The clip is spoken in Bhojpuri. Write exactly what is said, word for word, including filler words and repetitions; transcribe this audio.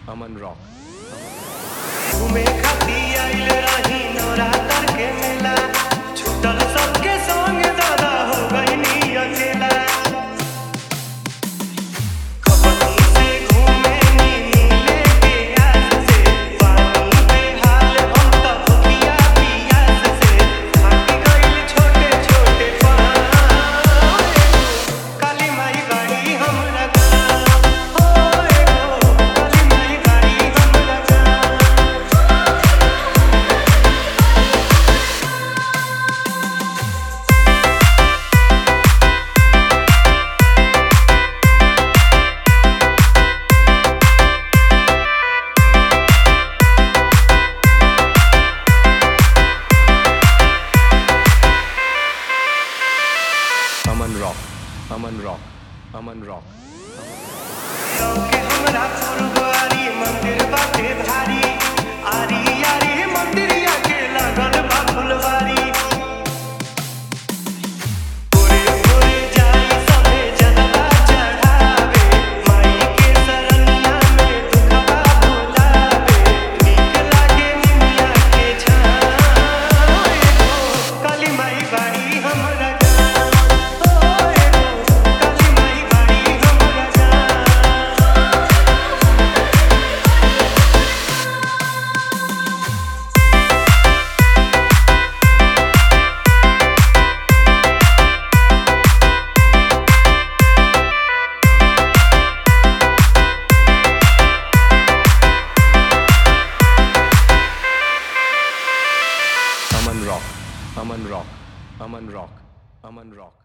अमन रॉक। घूमे खाती आइल राही नवरात्र के मेला, छूटल सबके संग दादा हो गइनी अकेला। कबनी से घूमे नी मिले के आस से, पानी बेहाल हम त भुखिया पियास से, थाकी गइल छोटे छोटे पाँव। काली माई बाड़ी हमरा गाँव, हो एगो काली माई बाड़ी हमरा गाँव। Aman rock, Aman rock, Aman rock. गाँव के हमरा फुलवारी मंदिर बाटे भारी, आरी आरी मंदिरिया के लागल बा फुलवारी। भोरे भोरे जाई सभे जलवा चढ़ावे, माई के शरणिया में दुखवा भुलावे। नीक लागे निमिया के छाँव, एगो काली माई बाड़ी हमरा गाँव, हो एगो काली माई बाड़ी हमरा गाँव। Aman rock, Aman rock, Aman rock, Aman rock.